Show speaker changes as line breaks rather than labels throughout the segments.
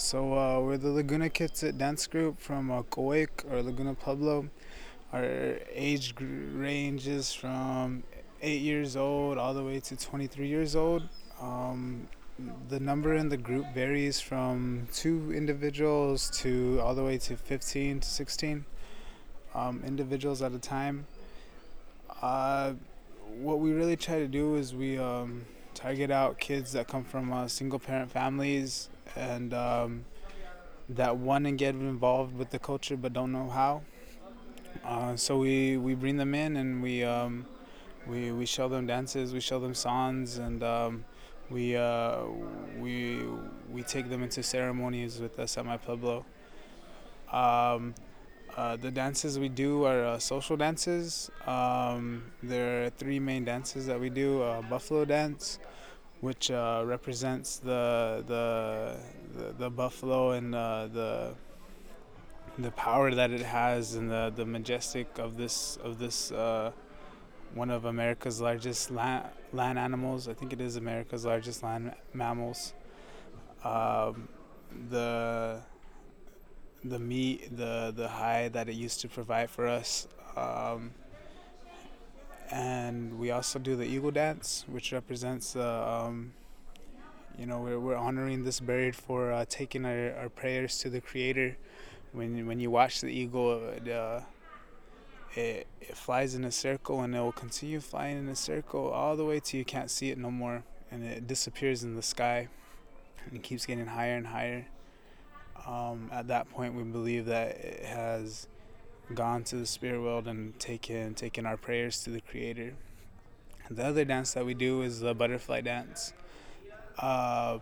We're the Laguna Kitsit dance group from Coic or Laguna Pueblo. Our ranges from 8 years old all the way to 23 years old. Um, the number in the group varies from 2 individuals to all the way to 15 to 16 individuals at a time. Uh, what we really try to do is we target out kids that come from single parent families and that want to get involved with the culture but don't know how. So we bring them in and we show them dances, we show them songs, and we uh, we we take them into ceremonies with us at my pueblo. Um, the dances we do are social dances. There are three main dances that we do: buffalo dance, which represents the buffalo and the power that it has and the majestic of this one of America's largest land animals. I think it is America's largest land mammals. Um, the the meat, the hide that it used to provide for us. And we also do the eagle dance, which represents we're honoring this bird for taking our prayers to the Creator. When you watch the eagle, it flies in a circle and it will continue flying in a circle all the way till you can't see it no more, and it disappears in the sky and it keeps getting higher and higher. At that point, we believe that it has gone to the spirit world and taken our prayers to the Creator. The other dance that we do is the butterfly dance. Uh,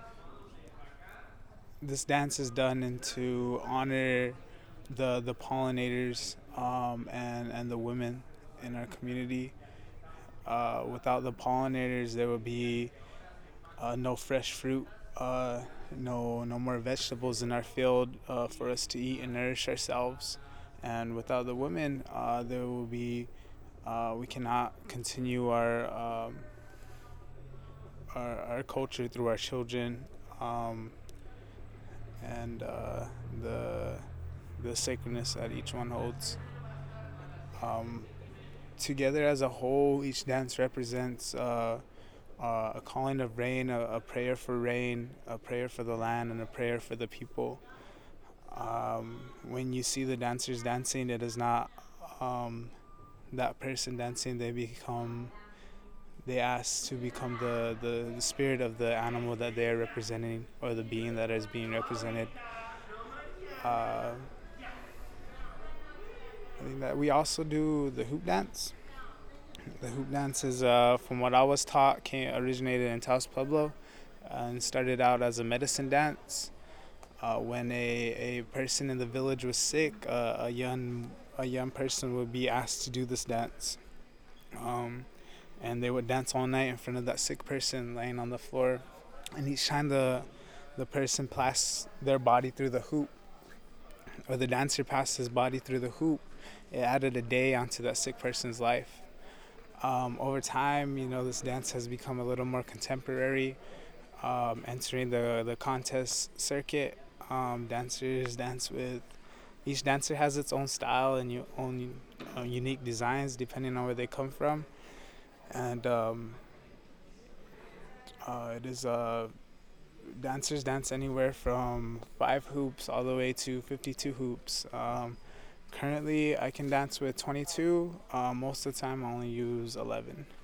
this dance is done to honor the pollinators and the women in our community. Without the pollinators, there would be no fresh fruit, no more vegetables in our field for us to eat and nourish ourselves. And without the women, there will be we cannot continue our culture through our children, and the the sacredness that each one holds. Um, Together as a whole, each dance represents a calling of rain, a prayer for rain, a prayer for the land, and a prayer for the people. When you see the dancers dancing, it is not that person dancing. They ask to become the spirit of the animal that they are representing or the being that is being represented. Uh, I think that we also do the hoop dance. The hoop dance is, from what I was taught, originated in Taos Pueblo and started out as a medicine dance. When a person in the village was sick, a young person would be asked to do this dance, and they would dance all night in front of that sick person laying on the floor. And each time the person passed their body through the hoop, or the dancer passed his body through the hoop, it added a day onto that sick person's life. Over time, this dance has become a little more contemporary, entering the contest circuit. Dancers dance with Each dancer has its own style and your own unique designs depending on where they come from, and it is dancers dance anywhere from 5 hoops all the way to 52 hoops. Currently, I can dance with 22. Most of the time, I only use 11.